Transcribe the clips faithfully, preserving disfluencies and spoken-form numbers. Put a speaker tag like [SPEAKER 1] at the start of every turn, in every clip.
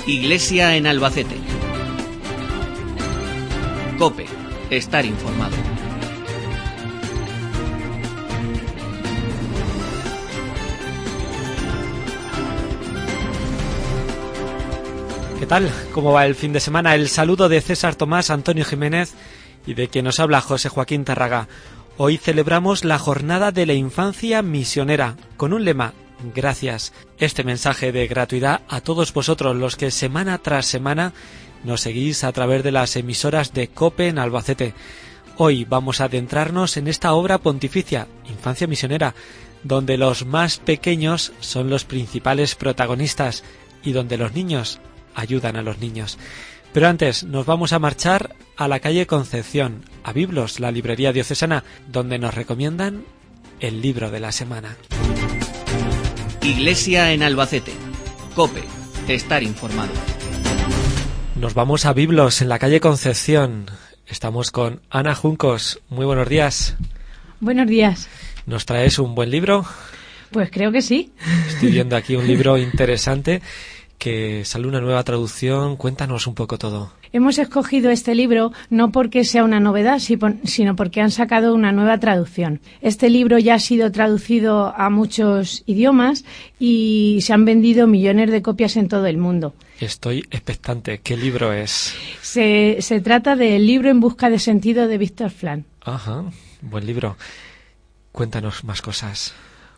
[SPEAKER 1] Iglesia en Albacete. COPE. Estar informado.
[SPEAKER 2] ¿Qué tal? ¿Cómo va el fin de semana? El saludo de César Tomás, Antonio Jiménez y de quien nos habla José Joaquín Tarraga. Hoy celebramos la Jornada de la Infancia Misionera con un lema: gracias. Este mensaje de gratuidad a todos vosotros, los que semana tras semana nos seguís a través de las emisoras de COPE en Albacete. Hoy vamos a adentrarnos en esta obra pontificia, Infancia Misionera, donde los más pequeños son los principales protagonistas y donde los niños ayudan a los niños. Pero antes nos vamos a marchar a la calle Concepción, a Biblos, la librería diocesana, donde nos recomiendan el libro de la semana.
[SPEAKER 1] Iglesia en Albacete. COPE. Estar informado.
[SPEAKER 2] Nos vamos a Biblos, en la calle Concepción. Estamos con Ana Juncos. Muy buenos días.
[SPEAKER 3] Buenos días.
[SPEAKER 2] ¿Nos traes un buen libro?
[SPEAKER 3] Pues creo que sí.
[SPEAKER 2] Estoy viendo aquí un libro interesante que sale una nueva traducción. Cuéntanos un poco todo.
[SPEAKER 3] Hemos escogido este libro no porque sea una novedad, sino porque han sacado una nueva traducción. Este libro ya ha sido traducido a muchos idiomas y se han vendido millones de copias en todo el mundo.
[SPEAKER 2] Estoy expectante. ¿Qué libro es?
[SPEAKER 3] Se, se trata del libro En busca de sentido de Víctor Frank.
[SPEAKER 2] Ajá, buen libro. Cuéntanos más cosas.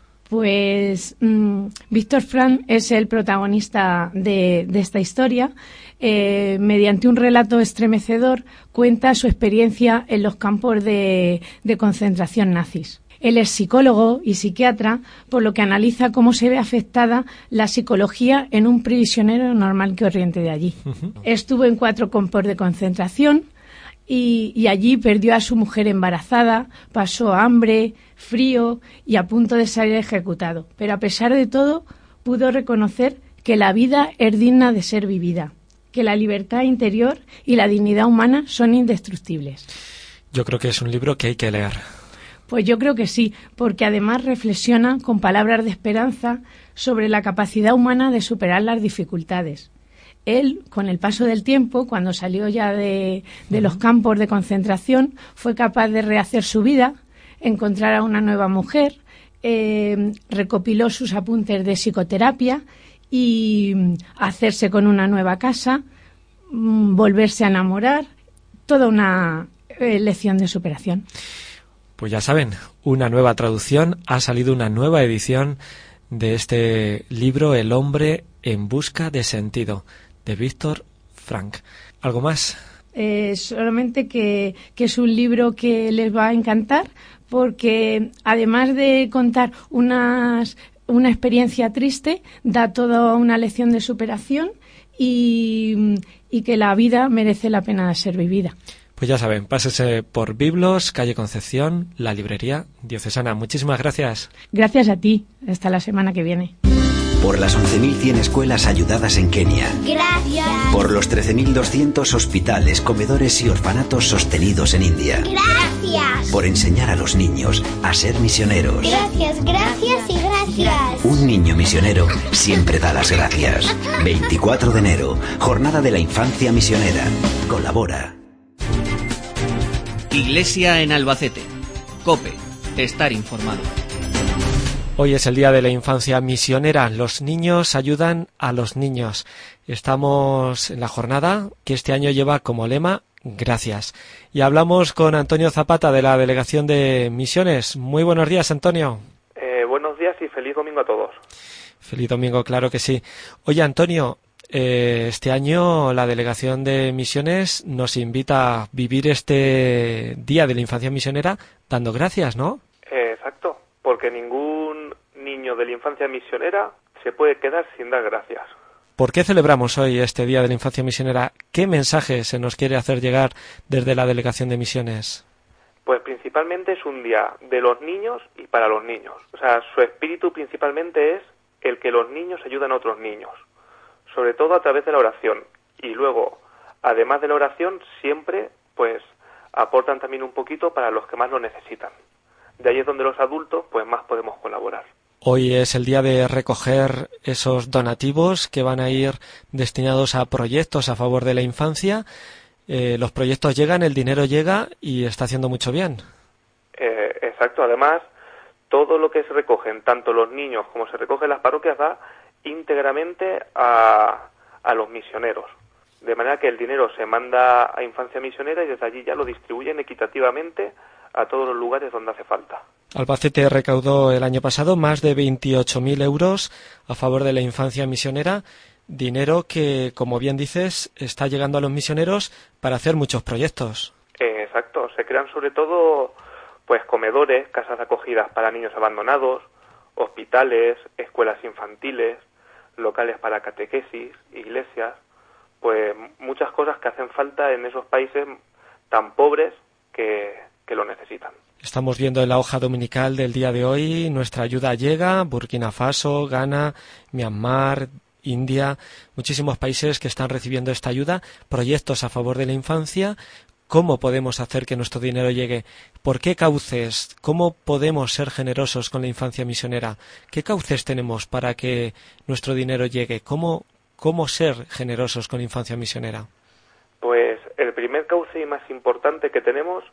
[SPEAKER 3] Pues mmm, Víctor Frank es el protagonista de, de esta historia. Eh, mediante un relato estremecedor cuenta su experiencia en los campos de, de concentración nazis. Él es psicólogo y psiquiatra, por lo que analiza cómo se ve afectada la psicología en un prisionero normal y corriente de allí. Uh-huh. Estuvo en cuatro campos de concentración y, y allí perdió a su mujer embarazada, pasó hambre, frío y a punto de ser ejecutado. Pero a pesar de todo, pudo reconocer que la vida es digna de ser vivida, que la libertad interior y la dignidad humana son indestructibles.
[SPEAKER 2] Yo creo que es un libro que hay que leer.
[SPEAKER 3] Pues yo creo que sí, porque además reflexiona con palabras de esperanza sobre la capacidad humana de superar las dificultades. Él, con el paso del tiempo, cuando salió ya de, de los campos de concentración, fue capaz de rehacer su vida, encontrar a una nueva mujer, eh, recopiló sus apuntes de psicoterapia y hacerse con una nueva casa, volverse a enamorar, toda una eh, lección de superación.
[SPEAKER 2] Pues ya saben, una nueva traducción, ha salido una nueva edición de este libro, El hombre en busca de sentido, de Víctor Frank. ¿Algo más?
[SPEAKER 3] Eh, solamente que, que es un libro que les va a encantar, porque además de contar unas, una experiencia triste, da toda una lección de superación y, y que la vida merece la pena ser vivida.
[SPEAKER 2] Pues ya saben, pásese por Biblos, calle Concepción, la librería diocesana. Muchísimas gracias.
[SPEAKER 3] Gracias a ti. Hasta la semana que viene.
[SPEAKER 4] Por las once mil cien escuelas ayudadas en Kenia.
[SPEAKER 5] Gracias.
[SPEAKER 4] Por los trece mil doscientos hospitales, comedores y orfanatos sostenidos en India.
[SPEAKER 5] Gracias.
[SPEAKER 4] Por enseñar a los niños a ser misioneros.
[SPEAKER 5] Gracias, gracias y gracias.
[SPEAKER 4] Un niño misionero siempre da las gracias. veinticuatro de enero, Jornada de la Infancia Misionera. Colabora.
[SPEAKER 1] Iglesia en Albacete. COPE. Estar informado.
[SPEAKER 2] Hoy es el Día de la Infancia Misionera. Los niños ayudan a los niños. Estamos en la jornada que este año lleva como lema Gracias. Y hablamos con Antonio Zapata de la Delegación de Misiones. Muy buenos días, Antonio.
[SPEAKER 6] Eh, buenos días y feliz domingo a todos.
[SPEAKER 2] Feliz domingo, claro que sí. Oye, Antonio, eh, este año la Delegación de Misiones nos invita a vivir este Día de la Infancia Misionera dando gracias, ¿no?
[SPEAKER 6] Eh, exacto, porque ningún niño de la infancia misionera se puede quedar sin dar gracias.
[SPEAKER 2] ¿Por qué celebramos hoy este Día de la Infancia Misionera? ¿Qué mensaje se nos quiere hacer llegar desde la Delegación de Misiones?
[SPEAKER 6] Pues principalmente es un día de los niños y para los niños. O sea, su espíritu principalmente es el que los niños ayuden a otros niños, sobre todo a través de la oración. Y luego, además de la oración, siempre pues aportan también un poquito para los que más lo necesitan. De ahí es donde los adultos pues más podemos colaborar.
[SPEAKER 2] Hoy es el día de recoger esos donativos que van a ir destinados a proyectos a favor de la infancia. Eh, los proyectos llegan, el dinero llega y está haciendo mucho bien.
[SPEAKER 6] Eh, exacto, además, todo lo que se recogen, tanto los niños como se recoge en las parroquias, va íntegramente a, a los misioneros. De manera que el dinero se manda a Infancia Misionera y desde allí ya lo distribuyen equitativamente a todos los lugares donde hace falta.
[SPEAKER 2] Albacete recaudó el año pasado más de veintiocho mil euros a favor de la infancia misionera, dinero que, como bien dices, está llegando a los misioneros para hacer muchos proyectos.
[SPEAKER 6] Eh, exacto, se crean sobre todo pues comedores, casas de acogidas para niños abandonados, hospitales, escuelas infantiles, locales para catequesis, iglesias, pues muchas cosas que hacen falta en esos países tan pobres que, que lo necesitan.
[SPEAKER 2] Estamos viendo en la hoja dominical del día de hoy, nuestra ayuda llega, Burkina Faso, Ghana, Myanmar, India, muchísimos países que están recibiendo esta ayuda, proyectos a favor de la infancia. ¿Cómo podemos hacer que nuestro dinero llegue? ¿Por qué cauces? ¿Cómo podemos ser generosos con la infancia misionera? ¿Qué cauces tenemos para que nuestro dinero llegue? ¿Cómo, cómo ser generosos con infancia misionera?
[SPEAKER 6] Pues el primer cauce y más importante que tenemos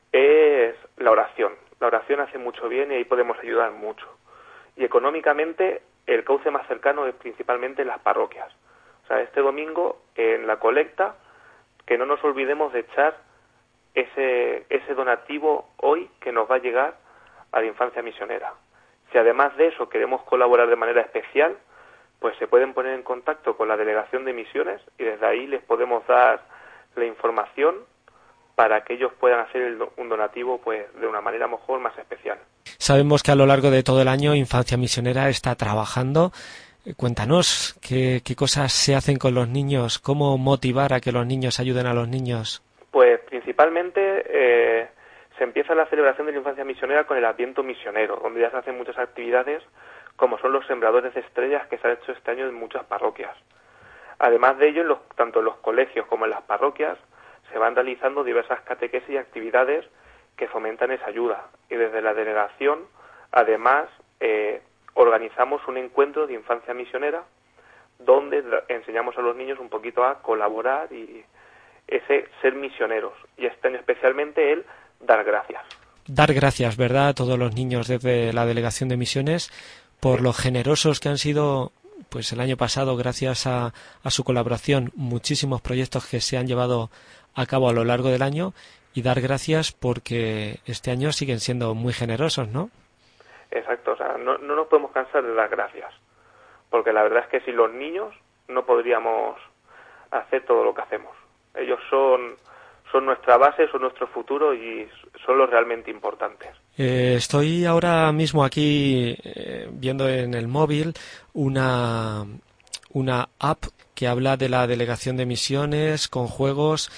[SPEAKER 6] es la oración. La oración hace mucho bien y ahí podemos ayudar mucho. Y económicamente el cauce más cercano es principalmente las parroquias. O sea, este domingo en la colecta, que no nos olvidemos de echar ese, ese donativo hoy que nos va a llegar a la infancia misionera. Si además de eso queremos colaborar de manera especial, pues se pueden poner en contacto con la Delegación de Misiones y desde ahí les podemos dar la información para que ellos puedan hacer el, un donativo pues de una manera mejor más especial.
[SPEAKER 2] Sabemos que a lo largo de todo el año Infancia Misionera está trabajando. Cuéntanos qué, qué cosas se hacen con los niños, cómo motivar a que los niños ayuden a los niños.
[SPEAKER 6] Pues principalmente eh, se empieza la celebración de la Infancia Misionera con el Adviento Misionero, donde ya se hacen muchas actividades como son los sembradores de estrellas que se han hecho este año en muchas parroquias. Además de ello, en los, tanto en los colegios como en las parroquias se van realizando diversas catequesis y actividades que fomentan esa ayuda. Y desde la delegación, además, eh, organizamos un encuentro de infancia misionera donde enseñamos a los niños un poquito a colaborar y ese ser misioneros. Y este año especialmente el dar gracias.
[SPEAKER 2] Dar gracias, ¿verdad?, a todos los niños desde la Delegación de Misiones por sí. Lo generosos que han sido, pues el año pasado, gracias a, a su colaboración, muchísimos proyectos que se han llevado a cabo a lo largo del año, y dar gracias porque este año siguen siendo muy generosos, ¿no?
[SPEAKER 6] Exacto, o sea, no, no nos podemos cansar de dar gracias, porque la verdad es que sin los niños no podríamos hacer todo lo que hacemos. Ellos son, son nuestra base, son nuestro futuro y son los realmente importantes.
[SPEAKER 2] Eh, estoy ahora mismo aquí eh, viendo en el móvil una, una app que habla de la Delegación de Misiones con juegos.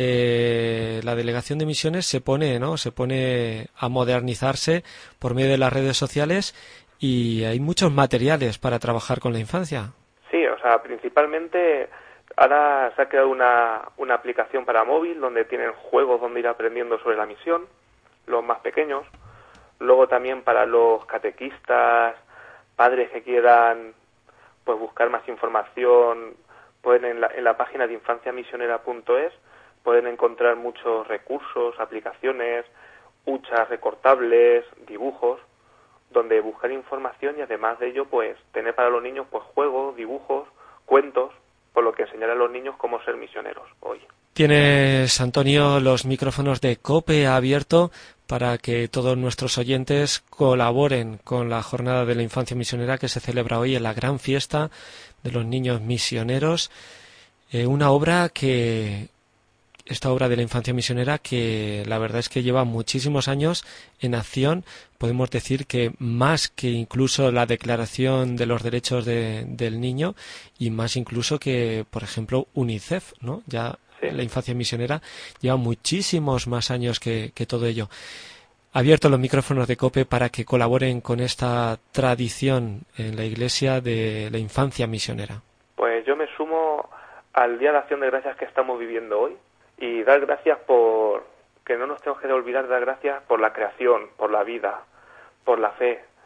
[SPEAKER 2] Eh, la Delegación de Misiones se pone, ¿no? se pone a modernizarse por medio de las redes sociales y hay muchos materiales para trabajar con la infancia.
[SPEAKER 6] Sí, o sea, principalmente ahora se ha creado una, una aplicación para móvil donde tienen juegos donde ir aprendiendo sobre la misión, los más pequeños. Luego también para los catequistas, padres que quieran pues buscar más información, pueden en la, en la página de infancia misionera punto es pueden encontrar muchos recursos, aplicaciones, huchas recortables, dibujos, donde buscar información y además de ello pues tener para los niños pues juegos, dibujos, cuentos, por lo que enseñar a los niños cómo ser misioneros hoy.
[SPEAKER 2] Tienes, Antonio, los micrófonos de COPE abierto para que todos nuestros oyentes colaboren con la Jornada de la Infancia Misionera que se celebra hoy en la gran fiesta de los niños misioneros. Eh, una obra que, esta obra de la Infancia Misionera que la verdad es que lleva muchísimos años en acción. Podemos decir que más que incluso la Declaración de los Derechos de, del Niño y más incluso que, por ejemplo, UNICEF, ¿no? Ya sí. La Infancia Misionera lleva muchísimos más años que, que todo ello. Abierto los micrófonos de COPE para que colaboren con esta tradición en la Iglesia de la Infancia Misionera.
[SPEAKER 6] Pues yo me sumo al Día de Acción de Gracias que estamos viviendo hoy y dar gracias por que no nos tenemos que olvidar de dar gracias por la creación, por la vida, por la fe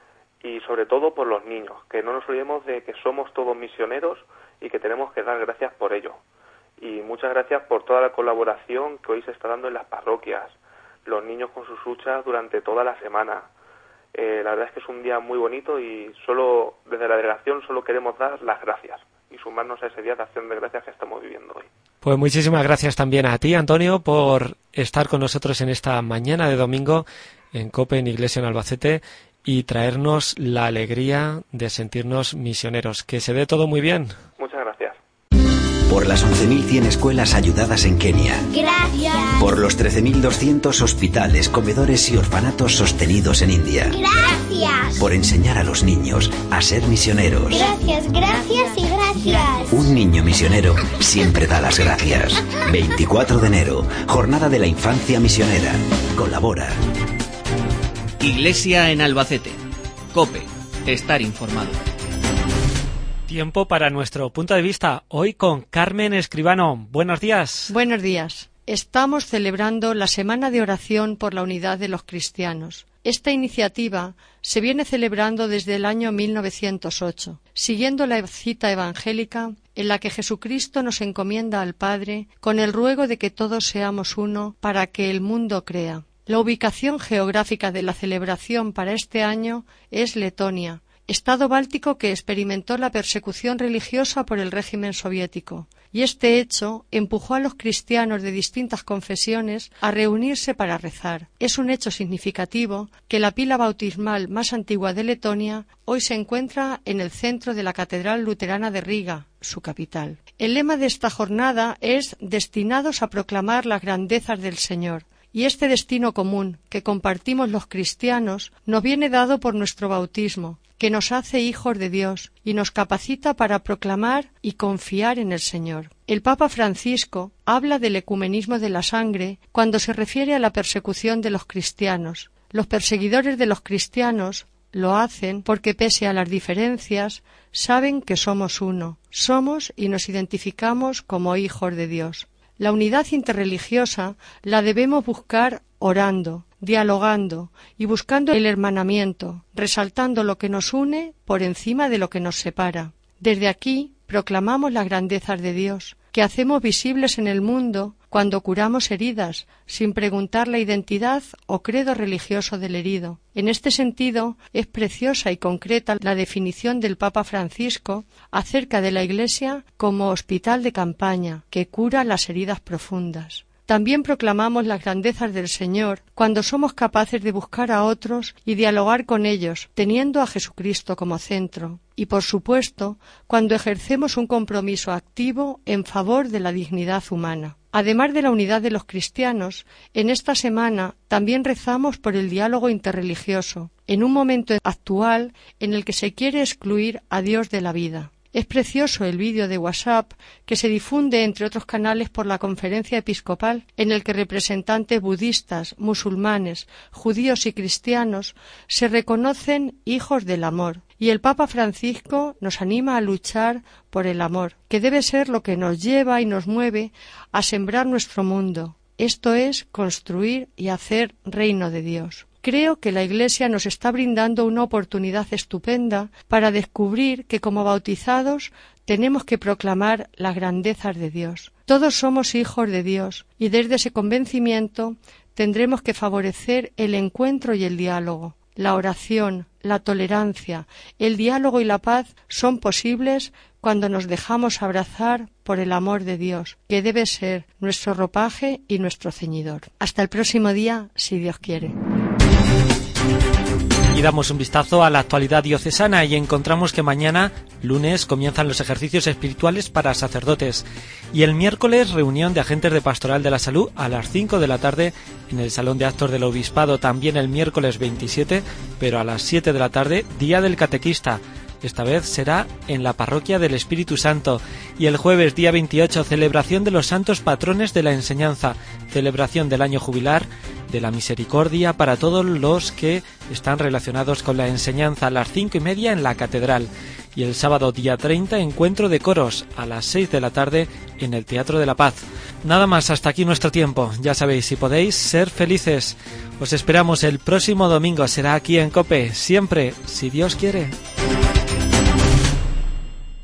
[SPEAKER 6] y sobre todo por los niños, que no nos olvidemos de que somos todos misioneros y que tenemos que dar gracias por ello. Y muchas gracias por toda la colaboración que hoy se está dando en las parroquias, los niños con sus luchas durante toda la semana. Eh, la verdad es que es un día muy bonito y solo desde la delegación solo queremos dar las gracias y sumarnos a ese día de acción de gracias que estamos viviendo hoy.
[SPEAKER 2] Pues muchísimas gracias también a ti, Antonio, por estar con nosotros en esta mañana de domingo en COPE, en Iglesia en Albacete, y traernos la alegría de sentirnos misioneros. Que se dé todo muy bien.
[SPEAKER 6] Muchas gracias.
[SPEAKER 4] Por las once mil cien escuelas ayudadas en Kenia.
[SPEAKER 5] Gracias.
[SPEAKER 4] Por los trece mil doscientos hospitales, comedores y orfanatos sostenidos en India.
[SPEAKER 5] Gracias.
[SPEAKER 4] Por enseñar a los niños a ser misioneros.
[SPEAKER 5] Gracias, gracias y gracias.
[SPEAKER 4] Un niño misionero siempre da las gracias. veinticuatro de enero, Jornada de la Infancia Misionera. Colabora.
[SPEAKER 1] Iglesia en Albacete. COPE. Estar informado.
[SPEAKER 2] Tiempo para nuestro punto de vista, hoy con Carmen Escribano. Buenos días.
[SPEAKER 7] Buenos días. Estamos celebrando la Semana de Oración por la Unidad de los Cristianos. Esta iniciativa se viene celebrando desde el año mil novecientos ocho, siguiendo la cita evangélica en la que Jesucristo nos encomienda al Padre con el ruego de que todos seamos uno para que el mundo crea. La ubicación geográfica de la celebración para este año es Letonia, estado báltico que experimentó la persecución religiosa por el régimen soviético, y este hecho empujó a los cristianos de distintas confesiones a reunirse para rezar. Es un hecho significativo que la pila bautismal más antigua de Letonia hoy se encuentra en el centro de la Catedral Luterana de Riga, su capital. El lema de esta jornada es «Destinados a proclamar las grandezas del Señor». Y este destino común que compartimos los cristianos nos viene dado por nuestro bautismo, que nos hace hijos de Dios y nos capacita para proclamar y confiar en el Señor. El Papa Francisco habla del ecumenismo de la sangre cuando se refiere a la persecución de los cristianos. Los perseguidores de los cristianos lo hacen porque, pese a las diferencias, saben que somos uno. Somos y nos identificamos como hijos de Dios. La unidad interreligiosa la debemos buscar orando, dialogando y buscando el hermanamiento, resaltando lo que nos une por encima de lo que nos separa. Desde aquí proclamamos las grandezas de Dios, que hacemos visibles en el mundo cuando curamos heridas, sin preguntar la identidad o credo religioso del herido. En este sentido, es preciosa y concreta la definición del Papa Francisco acerca de la Iglesia como hospital de campaña, que cura las heridas profundas. También proclamamos las grandezas del Señor cuando somos capaces de buscar a otros y dialogar con ellos, teniendo a Jesucristo como centro. Y, por supuesto, cuando ejercemos un compromiso activo en favor de la dignidad humana. Además de la unidad de los cristianos, en esta semana también rezamos por el diálogo interreligioso, en un momento actual en el que se quiere excluir a Dios de la vida. Es precioso el vídeo de WhatsApp que se difunde, entre otros canales, por la Conferencia Episcopal, en el que representantes budistas, musulmanes, judíos y cristianos se reconocen hijos del amor. Y el Papa Francisco nos anima a luchar por el amor, que debe ser lo que nos lleva y nos mueve a sembrar nuestro mundo. Esto es construir y hacer reino de Dios. Creo que la Iglesia nos está brindando una oportunidad estupenda para descubrir que como bautizados tenemos que proclamar las grandezas de Dios. Todos somos hijos de Dios y desde ese convencimiento tendremos que favorecer el encuentro y el diálogo. La oración, la tolerancia, el diálogo y la paz son posibles cuando nos dejamos abrazar por el amor de Dios, que debe ser nuestro ropaje y nuestro ceñidor. Hasta el próximo día, si Dios quiere.
[SPEAKER 2] Y damos un vistazo a la actualidad diocesana y encontramos que mañana, lunes, comienzan los ejercicios espirituales para sacerdotes y el miércoles reunión de agentes de Pastoral de la Salud a las cinco de la tarde en el Salón de Actos del Obispado, también el miércoles veintisiete, pero a las siete de la tarde, Día del Catequista. Esta vez será en la Parroquia del Espíritu Santo. Y el jueves, día veintiocho, celebración de los santos patrones de la enseñanza, celebración del año jubilar de la Misericordia para todos los que están relacionados con la enseñanza, a las cinco y media en la Catedral. Y el sábado día treinta, encuentro de coros a las seis de la tarde en el Teatro de la Paz. Nada más, hasta aquí nuestro tiempo. Ya sabéis, si podéis, ser felices. Os esperamos el próximo domingo, será aquí en COPE, siempre, si Dios quiere.